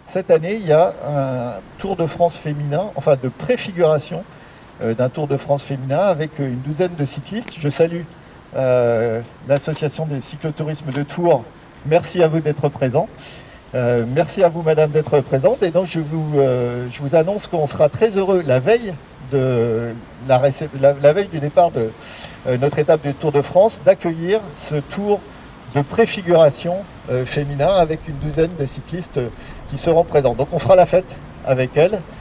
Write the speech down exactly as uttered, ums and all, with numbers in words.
cette année, il y a un Tour de France féminin, enfin de préfiguration euh, d'un Tour de France féminin avec une douzaine de cyclistes. Je salue euh, l'association de cyclotourisme de Tours. Merci à vous d'être présents. Euh, merci à vous, madame, d'être présente. Et donc, je vous, euh, je vous annonce qu'on sera très heureux la veille, de la, réce- la, la veille du départ de euh, notre étape du Tour de France, d'accueillir ce tour de préfiguration euh, féminin avec une douzaine de cyclistes euh, qui seront présents. Donc, on fera la fête avec elles.